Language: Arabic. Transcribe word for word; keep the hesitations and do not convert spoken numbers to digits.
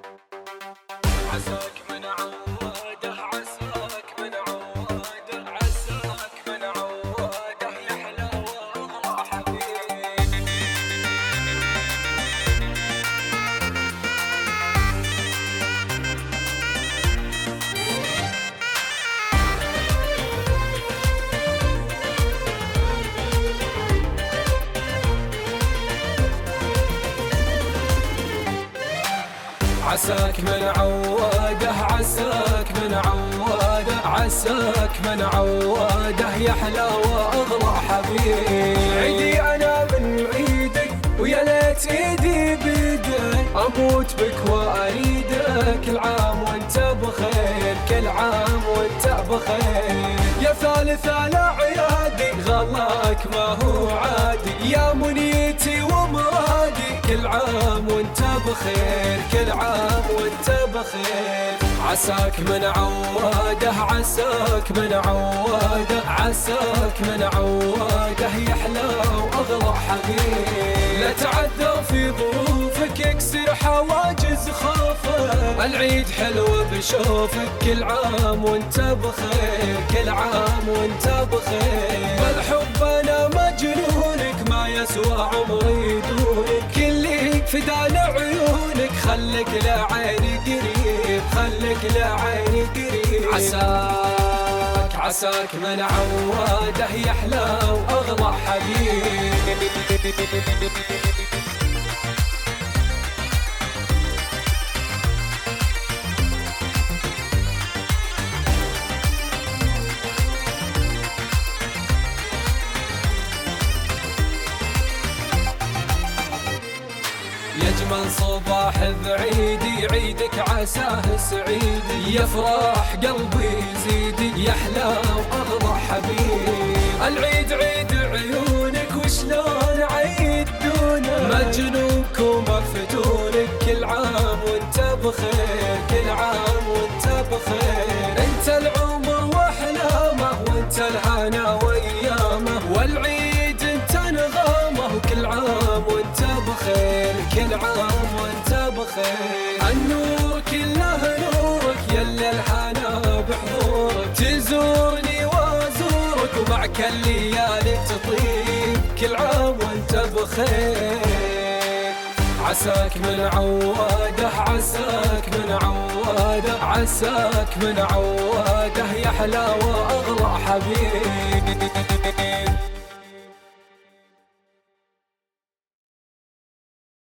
عساك من عواده عساك من عواده عساك من عواده يحلى واغلى حبيب. عساك من عواده عساك من عواده عساك من عواده يحلى واغلى حبيب. عيدي انا من عيدك ويا ليت ايدي بيدك، اموت بك واريدك كل عام وانت بخير كل عام وانت بخير. يا ثالث الاعيادي غلاك ما هو عادي، يا منيتي ومرادي كل عام وانت بخير كل عام وانت بخير. عساك من عواده عساك من عواده عساك من عواده يحلى واغلى حبيب. لا تعذر في ظروفك يكسر حواجز خوفك، العيد حلو بشوفك كل عام وانت بخير كل عام وانت بخير. بالحب انا مجنونك ما يسوى عمري دونك، كلي فدان عيونك خلك لعيني قريب خلك لعيني قريب. عساك عساك من عواده يحلى واغلى حبيب. يجمل صباح بعيدي عيدك عساه سعيدي، يفرح قلبي يزيدي يحلى واغلى حبيب. العيد عيد عيونك وشلون عيد دونك، مجنونك ومفتونك كل عام وانت بخير كل عام وانت بخير. انت العمر واحلامه وانت الهنا وايامه، والعيد انت نغامه وكل عام وانت بخير كل عام وانت بخير. النور كله نورك يلا الحنا بحضورك، تزورني وازورك ومعك الليالي تطيب كل عام وانت بخير. عساك من عواده عساك من عواده عساك من عواده يحلى واغلى حبيب.